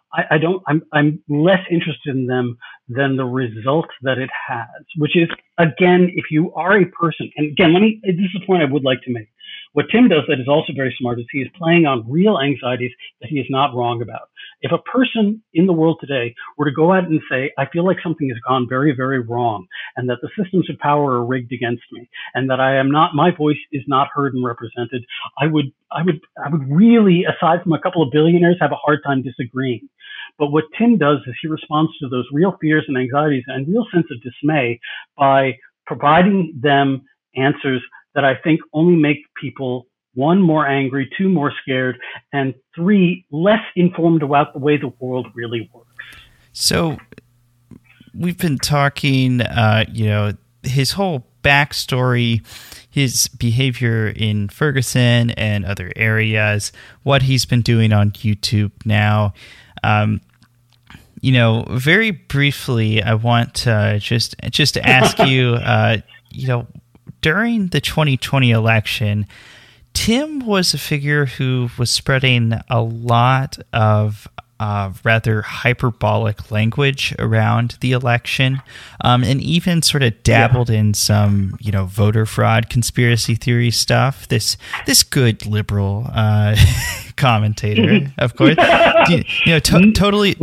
I'm less interested in them than the result that it has, which is, again, if you are a person, and again, this is the point I would like to make. What Tim does that is also very smart is he is playing on real anxieties that he is not wrong about. If a person in the world today were to go out and say, I feel like something has gone very, very wrong, and that the systems of power are rigged against me, and that my voice is not heard and represented, I would really, aside from a couple of billionaires, have a hard time disagreeing. But what Tim does is he responds to those real fears and anxieties and real sense of dismay by providing them answers that I think only make people, 1, more angry, 2, more scared, and 3, less informed about the way the world really works. So we've been talking, his whole backstory, his behavior in Ferguson and other areas, what he's been doing on YouTube now. Very briefly, I want to just ask you, during the 2020 election, Tim was a figure who was spreading a lot of rather hyperbolic language around the election, and even sort of dabbled in some, voter fraud, conspiracy theory stuff. This good liberal commentator, of course, totally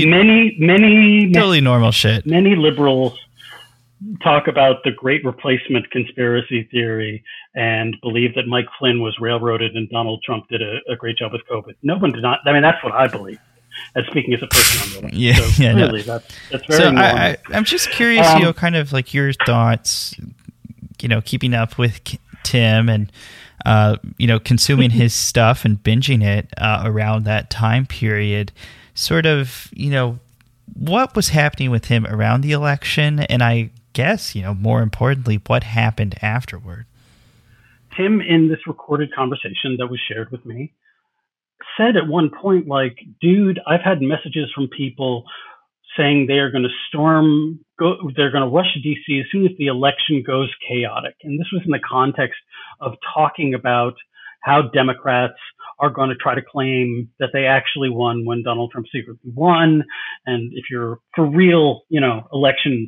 normal shit. Many liberals talk about the Great Replacement conspiracy theory and believe that Mike Flynn was railroaded and Donald Trump did a great job with COVID. No one did not. I mean, that's what I believe. And speaking as a person on the left. That's very normal. I'm just curious, kind of like your thoughts, keeping up with Tim and, consuming his stuff and binging it around that time period. Sort of, what was happening with him around the election, and I guess, more importantly, what happened afterward. Tim, in this recorded conversation that was shared with me, said at one point, like, dude, I've had messages from people saying they are going to they're going to rush to DC as soon as the election goes chaotic. And this was in the context of talking about how Democrats are going to try to claim that they actually won when Donald Trump secretly won. And if you're for real, election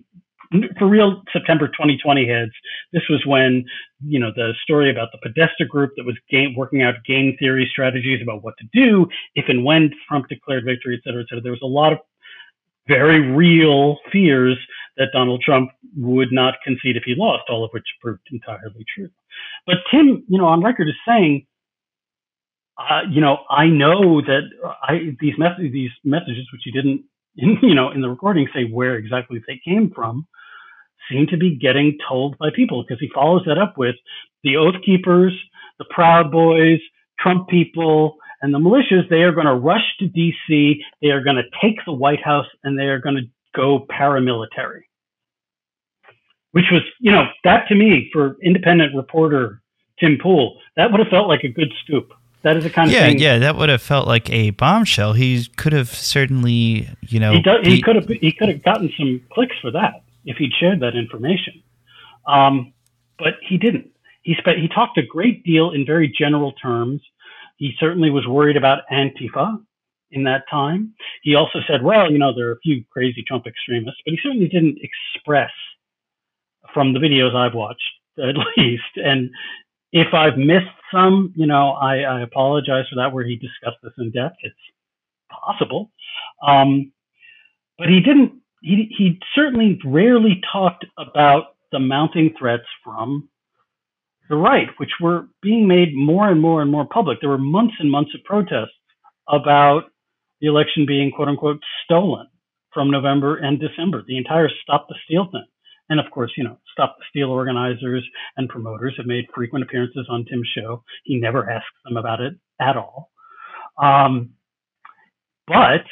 for real September 2020 heads, this was when, the story about the Podesta group that was working out game theory strategies about what to do if and when Trump declared victory, et cetera, et cetera. There was a lot of very real fears that Donald Trump would not concede if he lost, all of which proved entirely true. But Tim, on record is saying, I know that these messages, which he didn't, in the recording say where exactly they came from, seem to be getting told by people, because he follows that up with the Oath Keepers, the Proud Boys, Trump people, and the militias. They are going to rush to DC. They are going to take the White House, and they are going to go paramilitary. Which was, that to me, for independent reporter Tim Pool, that would have felt like a good scoop. That is the kind of thing. Yeah, that would have felt like a bombshell. He could have certainly, he could have gotten some clicks for that if he'd shared that information. But he didn't. He talked a great deal in very general terms. He certainly was worried about Antifa in that time. He also said, well, there are a few crazy Trump extremists, but he certainly didn't express, from the videos I've watched at least. And if I've missed some, I apologize for that, where he discussed this in depth. It's possible. But he didn't, he certainly rarely talked about the mounting threats from the right, which were being made more and more and more public. There were months and months of protests about the election being, quote unquote, stolen from November and December, the entire Stop the Steal thing. And of course, Stop the Steal organizers and promoters have made frequent appearances on Tim's show. He never asks them about it at all. But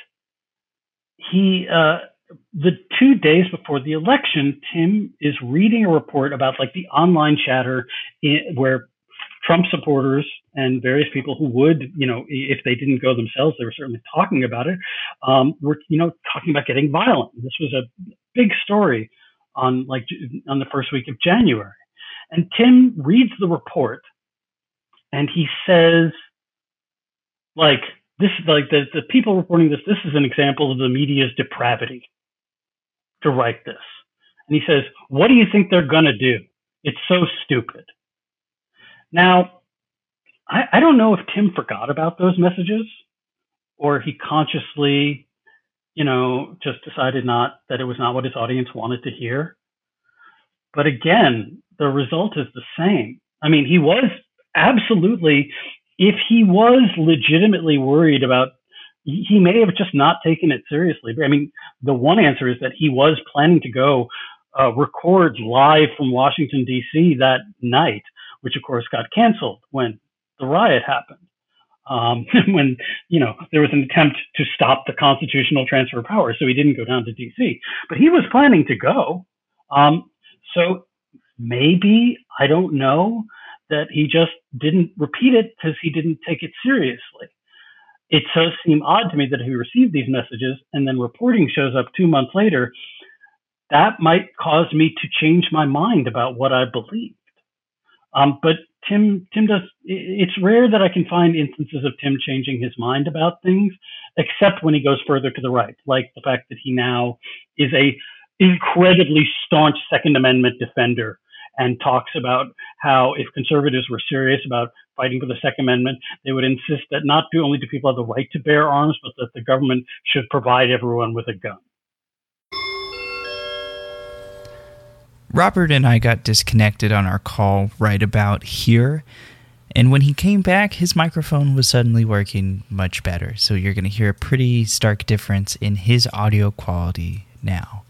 the 2 days before the election, Tim is reading a report about the online chatter where Trump supporters and various people who would, if they didn't go themselves, they were certainly talking about it, were, talking about getting violent. This was a big story on the first week of January. And Tim reads the report and he says, the people reporting this is an example of the media's depravity to write this. And he says, what do you think they're going to do? It's so stupid. Now, I don't know if Tim forgot about those messages or he consciously, just decided that it was not what his audience wanted to hear. But again, the result is the same. I mean, he was absolutely, if he was legitimately worried about, he may have just not taken it seriously. I mean, the one answer is that he was planning to go record live from Washington, D.C. that night, which of course got canceled when the riot happened. When, there was an attempt to stop the constitutional transfer of power. So he didn't go down to DC, but he was planning to go. So maybe, I don't know, that he just didn't repeat it because he didn't take it seriously. It does seem odd to me that if he received these messages and then reporting shows up 2 months later, that might cause me to change my mind about what I believed. But Tim does, it's rare that I can find instances of Tim changing his mind about things, except when he goes further to the right, like the fact that he now is a incredibly staunch Second Amendment defender and talks about how if conservatives were serious about fighting for the Second Amendment, they would insist that not only do people have the right to bear arms, but that the government should provide everyone with a gun. Robert and I got disconnected on our call right about here, and when he came back, his microphone was suddenly working much better, so you're going to hear a pretty stark difference in his audio quality now.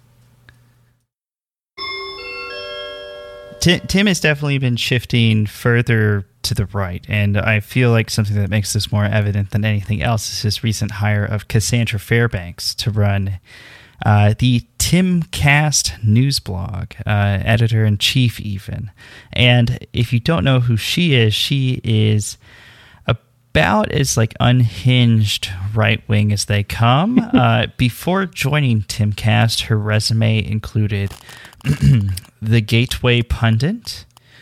Tim has definitely been shifting further to the right, and I feel like something that makes this more evident than anything else is his recent hire of Cassandra Fairbanks to run the Timcast news blog, editor-in-chief even. And if you don't know who she is about as unhinged right-wing as they come. Before joining Timcast, her resume included The Gateway Pundit,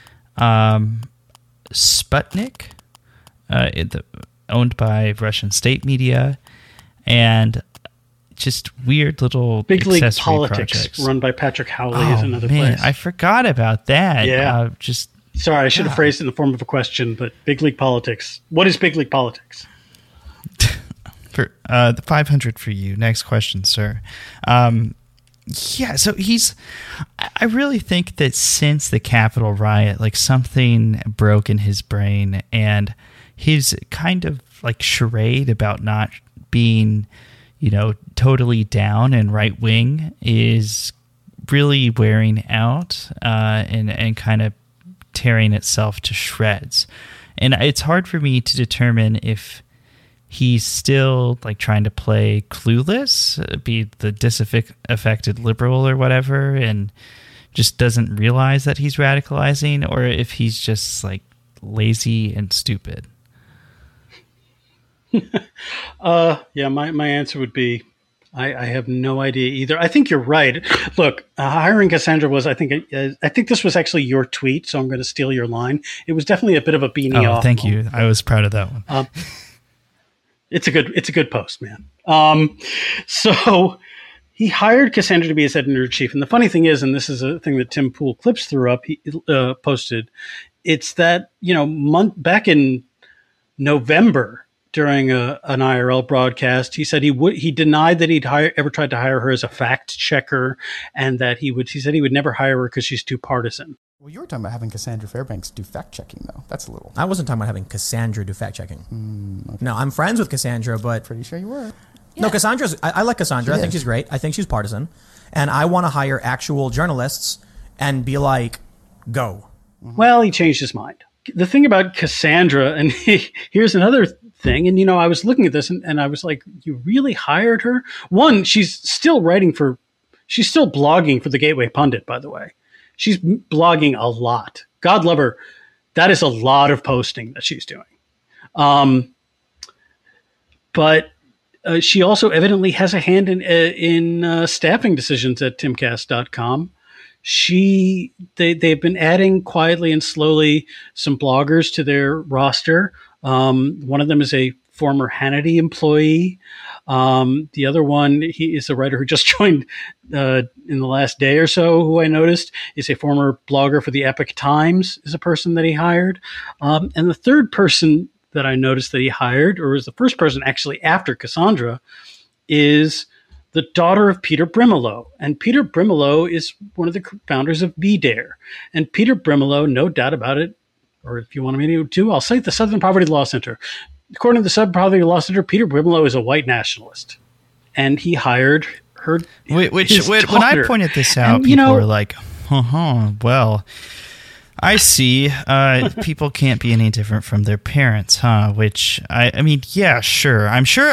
Sputnik, owned by Russian state media, and just weird little Big League accessory Politics, projects. run by Patrick Howley, is another place. I forgot about that. Yeah. Just Sorry, I should have phrased it in the form of a question, but Big League Politics. What is Big League Politics? for the 500 for you. Next question, sir. Yeah, so I really think that since the Capitol riot, like something broke in his brain, and his kind of like charade about not being, totally down and right wing is really wearing out and kind of tearing itself to shreds. And it's hard for me to determine if he's still like trying to play clueless, be the disaffected liberal or whatever, and just doesn't realize that he's radicalizing, or if he's just like lazy and stupid. Yeah, my answer would be I have no idea either. I think you're right. Look, hiring Cassandra was, I think this was actually your tweet, so I'm going to steal your line. It was definitely a bit of a beanie off. Thank you. I was proud of that one. It's a good post, man. So he hired Cassandra to be his editor-in-chief. And the funny thing is, and this is a thing that Tim Pool Clips threw up, he posted, it's that, back in November during an IRL broadcast, he said he denied that he'd ever tried to hire her as a fact checker, and that he said he would never hire her because she's too partisan. Well, you were talking about having Cassandra Fairbanks do fact-checking, though. That's a little... I wasn't talking about having Cassandra do fact-checking. Okay. No, I'm friends with Cassandra, but... Pretty sure you were. Yeah. No, Cassandra's... I like Cassandra. I think she's great. I think she's partisan. And I want to hire actual journalists and be like, go. Well, he changed his mind. The thing about Cassandra, and here's another thing, and I was looking at this and I was like, you really hired her? One, she's still blogging for the Gateway Pundit, by the way. She's blogging a lot. God love her. That is a lot of posting that she's doing. But she also evidently has a hand in staffing decisions at timcast.com. They've been adding quietly and slowly some bloggers to their roster. One of them is a former Hannity employee. The other one, he is a writer who just joined in the last day or so, who I noticed is a former blogger for the Epoch Times, is a person that he hired. And the third person that I noticed that he hired, or is the first person actually after Cassandra, is the daughter of Peter Brimelow. And Peter Brimelow is one of the founders of BDARE. And Peter Brimelow, no doubt about it, or if you want me to, I'll cite the Southern Poverty Law Center. According to the Southern Poverty Law Center, Peter Brimelow is a white nationalist. And he hired her. When I pointed this out, people were like, well, I see. People can't be any different from their parents, huh? Which I mean, yeah, sure. I'm sure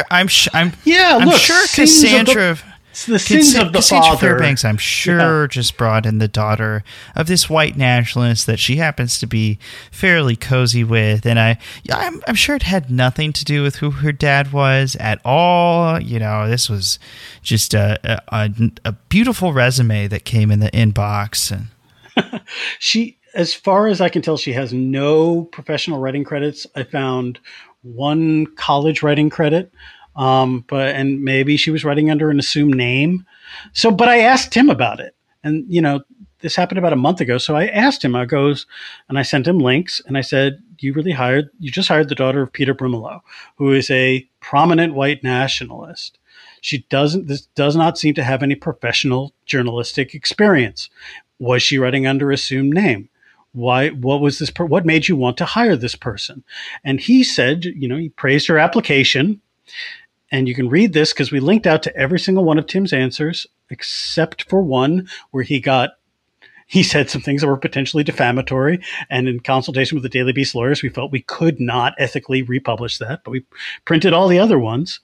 Cassandra. It's the sins of the Cassandra father. Fairbanks, I'm sure, just brought in the daughter of this white nationalist that she happens to be fairly cozy with, and I'm sure it had nothing to do with who her dad was at all. This was just a beautiful resume that came in the inbox. And she, as far as I can tell, she has no professional writing credits. I found one college writing credit. And maybe she was writing under an assumed name. But I asked him about it, and this happened about a month ago. So I asked him, and I sent him links, and I said, you just hired the daughter of Peter Brimelow, who is a prominent white nationalist. This does not seem to have any professional journalistic experience. Was she writing under assumed name? Why? What was this? What made you want to hire this person? And he said, he praised her application. And you can read this because we linked out to every single one of Tim's answers, except for one where he said some things that were potentially defamatory. And in consultation with the Daily Beast lawyers, we felt we could not ethically republish that, but we printed all the other ones.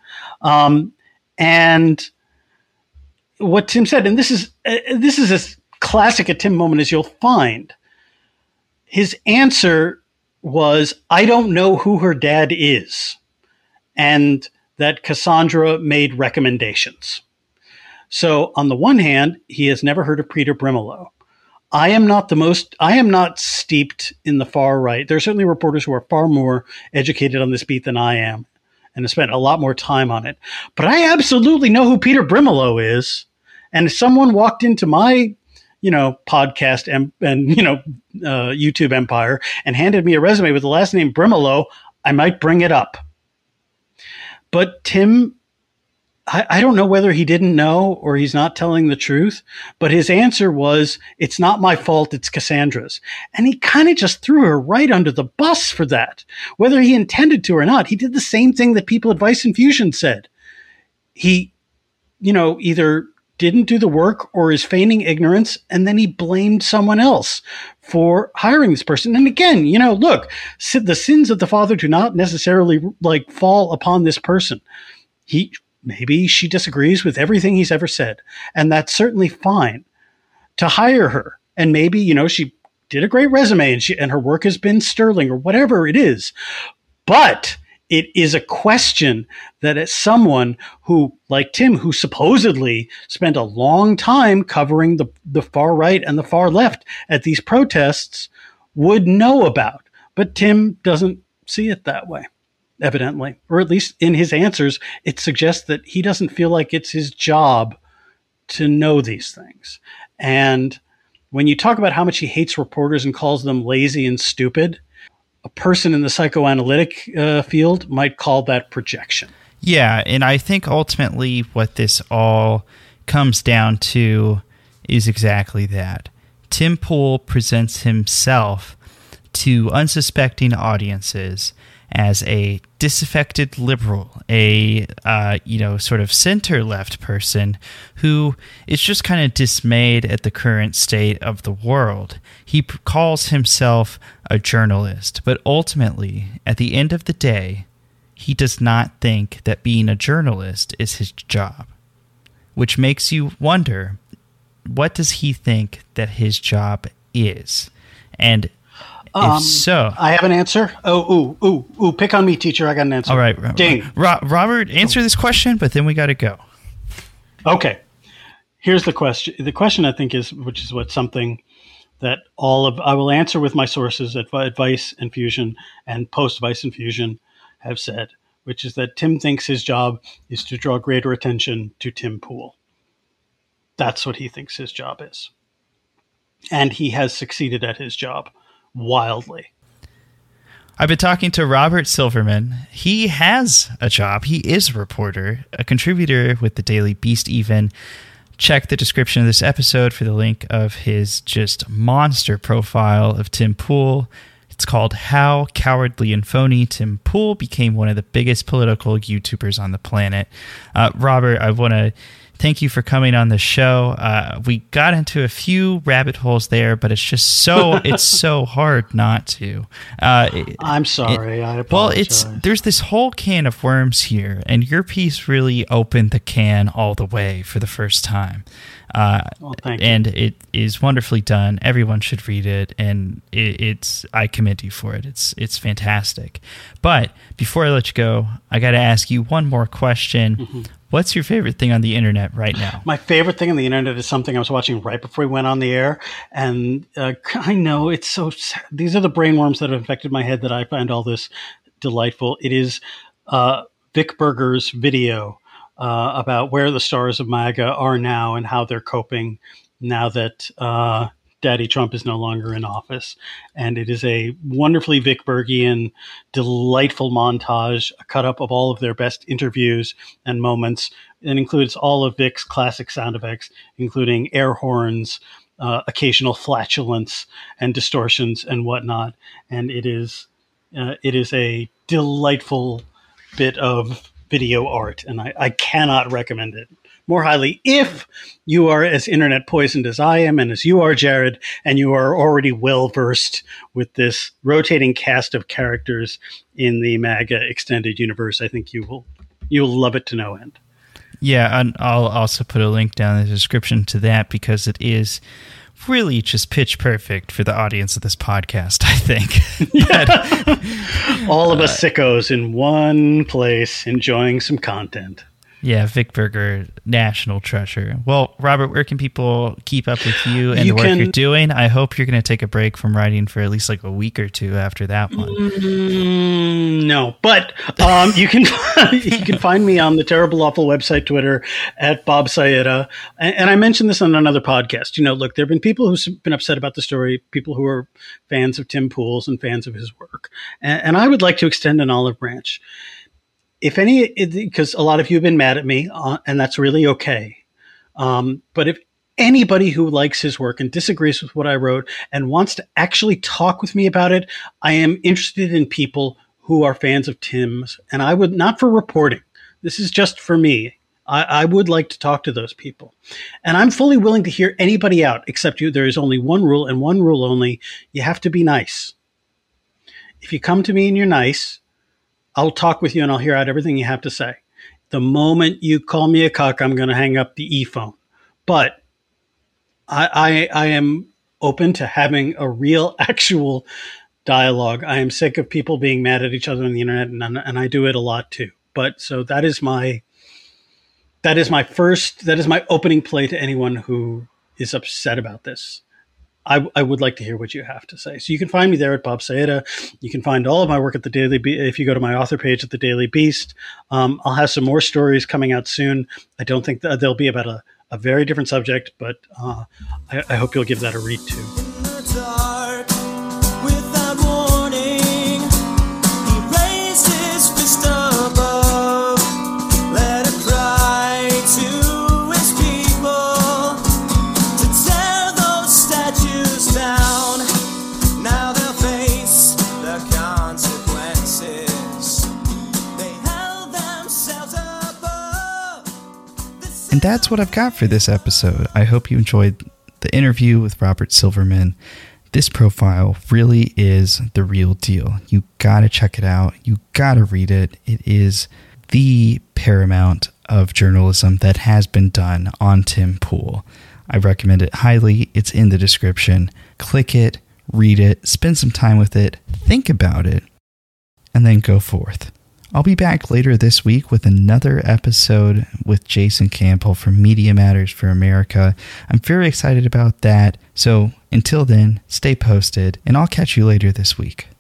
And what Tim said, and this is as classic a Tim moment as you'll find. His answer was, I don't know who her dad is. And that Cassandra made recommendations. So on the one hand, he has never heard of Peter Brimelow. I am not steeped in the far right. There are certainly reporters who are far more educated on this beat than I am. and have spent a lot more time on it. But I absolutely know who Peter Brimelow is. And if someone walked into my, podcast and YouTube empire and handed me a resume with the last name Brimelow, I might bring it up. But Tim, I don't know whether he didn't know or he's not telling the truth, but his answer was, it's not my fault, it's Cassandra's. And he kind of just threw her right under the bus for that. Whether he intended to or not, he did the same thing that people at Vice Infusion said. He, either didn't do the work or is feigning ignorance, and then he blamed someone else for hiring this person. And again, look, the sins of the father do not necessarily fall upon this person. Maybe she disagrees with everything he's ever said, and that's certainly fine to hire her. And maybe, she did a great resume and her work has been sterling or whatever it is. But it is a question that as someone who, like Tim, who supposedly spent a long time covering the far right and the far left at these protests, would know about. But Tim doesn't see it that way. Evidently, or at least in his answers, it suggests that he doesn't feel like it's his job to know these things. And when you talk about how much he hates reporters and calls them lazy and stupid, a person in the psychoanalytic field might call that projection. Yeah, and I think ultimately what this all comes down to is exactly that. Tim Pool presents himself to unsuspecting audiences as a disaffected liberal, a sort of center-left person who is just kind of dismayed at the current state of the world. He calls himself a journalist, but ultimately, at the end of the day, he does not think that being a journalist is his job, which makes you wonder, what does he think that his job is? And if so, I have an answer. Oh, pick on me, teacher. I got an answer. All right. Ding. Robert, answer this question, but then we got to go. Okay. Here's the question. The question, I think, which is something that I will answer with my sources at Vice Infusion and post Vice Infusion have said, which is that Tim thinks his job is to draw greater attention to Tim Pool. That's what he thinks his job is. And he has succeeded at his job wildly. I've been talking to Robert Silverman. He has a job. He is a reporter, a contributor with the Daily Beast even. Check the description of this episode for the link of his just monster profile of Tim Pool. It's called How Cowardly and Phony Tim Pool Became One of the Biggest Political YouTubers on the Planet. Robert, I want to thank you for coming on the show. We got into a few rabbit holes there, but it's just it's so hard not to. I'm sorry. I apologize. Well, there's this whole can of worms here, and your piece really opened the can all the way for the first time. Thank you. And it is wonderfully done. Everyone should read it, and I commend you for it. It's fantastic. But before I let you go, I got to ask you one more question. Mm-hmm. What's your favorite thing on the internet right now? My favorite thing on the internet is something I was watching right before we went on the air. And I know it's so sad. These are the brainworms that have infected my head that I find all this delightful. It is Vic Berger's video about where the stars of MAGA are now and how they're coping now that Daddy Trump is no longer in office. And it is a wonderfully Vic Bergian, delightful montage, a cut up of all of their best interviews and moments. It includes all of Vic's classic sound effects, including air horns, occasional flatulence and distortions and whatnot. And it is a delightful bit of video art, and I cannot recommend it more highly if you are as internet poisoned as I am and as you are, Jared, and you are already well versed with this rotating cast of characters in the MAGA extended universe. I think you will love it to no end. Yeah, and I'll also put a link down in the description to that because it is really just pitch perfect for the audience of this podcast, I think. All of us sickos in one place enjoying some content. Yeah, Vic Berger, national treasure. Well, Robert, where can people keep up with you and the work you're doing? I hope you're going to take a break from writing for at least like a week or two after that one. No, but you can find me on the Terrible Awful website, Twitter, at Bob Saeta. And I mentioned this on another podcast. Look, there have been people who've been upset about the story, people who are fans of Tim Pool's and fans of his work. And I would like to extend an olive branch. Because a lot of you have been mad at me, and that's really okay. But if anybody who likes his work and disagrees with what I wrote and wants to actually talk with me about it, I am interested in people who are fans of Tim's. And I would, not for reporting, this is just for me. I would like to talk to those people. And I'm fully willing to hear anybody out, except there is only one rule, and one rule only. You have to be nice. If you come to me and you're nice, I'll talk with you and I'll hear out everything you have to say. The moment you call me a cuck, I'm going to hang up the e-phone. But I am open to having a real, actual dialogue. I am sick of people being mad at each other on the internet, and I do it a lot too. But so that is my opening play to anyone who is upset about this. I would like to hear what you have to say. So you can find me there at Bob Saeta. You can find all of my work at the Daily Beast. If you go to my author page at the Daily Beast, I'll have some more stories coming out soon. I don't think that they'll be about a very different subject, but I hope you'll give that a read too. In the dark, without warning, he raised his fist above, let it cry to his people to tear those statues down. Now they'll face the consequences. They held themselves above. And that's what I've got for this episode. I hope you enjoyed the interview with Robert Silverman. This profile really is the real deal. You gotta check it out. You gotta read it. It is the paramount of journalism that has been done on Tim Pool. I recommend it highly. It's in the description. Click it, read it, spend some time with it, think about it, and then go forth. I'll be back later this week with another episode with Jason Campbell from Media Matters for America. I'm very excited about that. So until then, stay posted, and I'll catch you later this week.